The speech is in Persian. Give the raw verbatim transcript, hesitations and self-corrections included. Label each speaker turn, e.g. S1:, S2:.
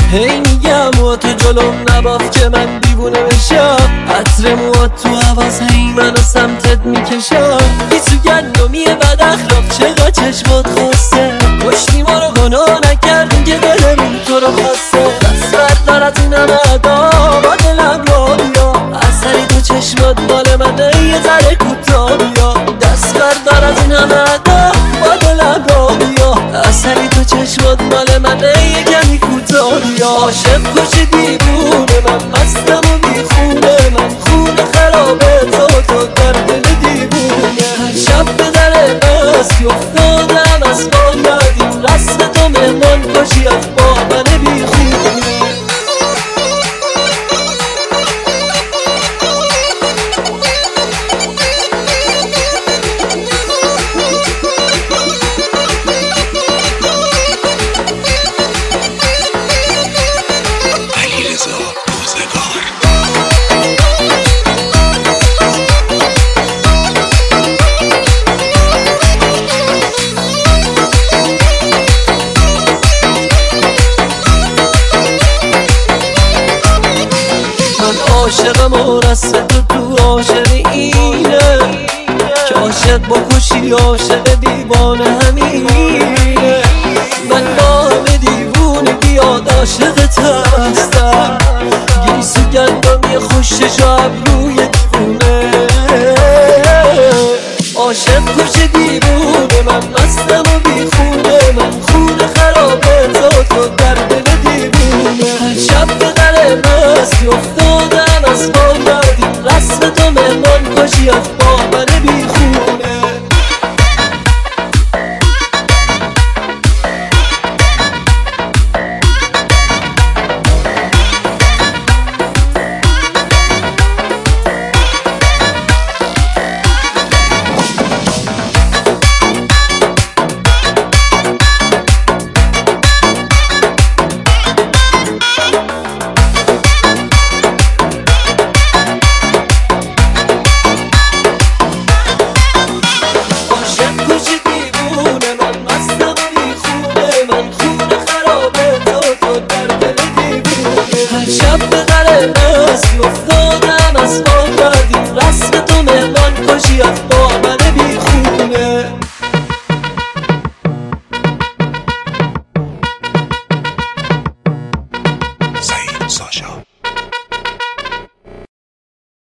S1: هی میگم و تو جلوم نباف که من دیوونه بشم. عطر موات تو حواس هی منو سمتت میکشم. بی تو گندمیه بد اخلاق چقدر چشمات خواسته. کشتی ما رو گناه نکردیم که دلمون تو رو خواسته. دست بردار از این همه ادا با دلم را بیا. اثری تو چشمات مال منه یه ذره کوتاه بیا. دست بردار از این همه ادا با دلم را بیا. اثری تو چشمات مال منه یه کمی کوتاه بیا. عاشق کشی دیوونه من مستم و بیخونه. من خونه خرابه تو تو در دل دیوونه. هر شب به در مستی افتادم از ما یادیم. رسم تو مهمان کشی از با من بیخونه. عاشقم و رسم تو تو عاشق اینه که عاشق بکشی عاشق دیوانه همینه. من با همه دیوونگی یاد عاشقت هستم. گیسو گندمی خوشش و ابروی دیوونه. عاشق کشی دیوونه من مستم و بیخونه. من خونه خرابه تو تو در دل دیوونه. هر شب به در مستی افتادم از ما یادیم. رسم تو مهمان کشی از با من بیخونه. شب به در مستی افتادم از ما یادیم. رسم تو مهمان کشی از با